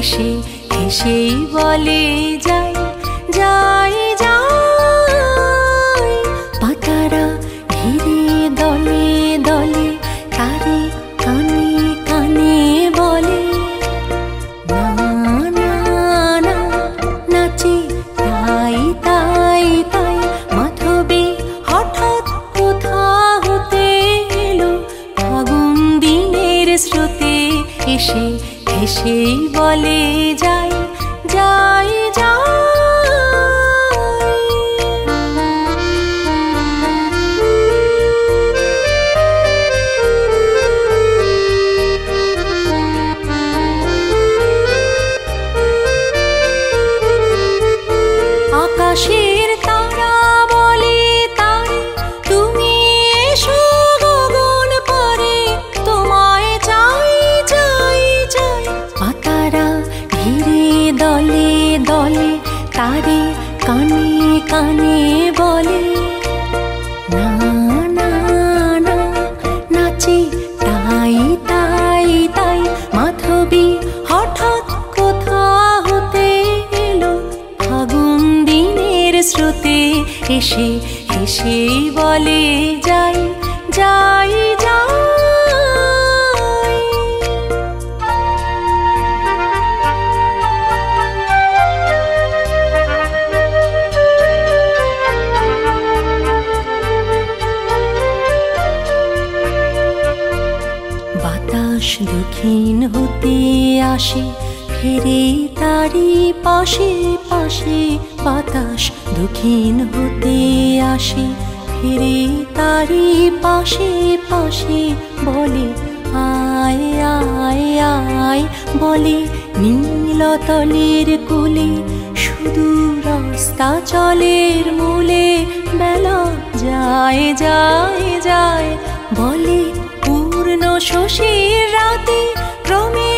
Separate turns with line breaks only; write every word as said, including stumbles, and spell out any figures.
এসে হেসেই বলে যাই যাই যাই। পাতারা ঘিরে দলে দলে তারে কানে কানে বলে না না না, নাচে তাই তাই তাই। মাধবী হঠাৎ কোথা হতে এলো, ফাগুন দিনের স্রোতে এসে হেসেই বলে যাই যাই যাই। আকাশের তারা বলে তারে তুমি এসো গগন পারে, তোমায় চাই চাই চাই। পাতারা ঘিরে দলে দলে তারে কানে কানে বলে না না না, নাচে তাই তাই তাই। মাধবী হঠাৎ কোথা হতে এলো, ফাগুন দিনের স্রোতে এসে হেসেই বলে যাই যাই যাই। বাতাস দক্ষিণ হতে আসে ফিরে তারি পাশে পাশে। বাতাস দক্ষিণ হতে আসে ফিরে তারি পাশে পাশে বলে আয় আয় আয়। বলে নীলতলের কোলে শুধু রাস্তা চলের মূলে বেলা যায় যায় যায়। বলে পূর্ণ শশীর রাতে ক্রমে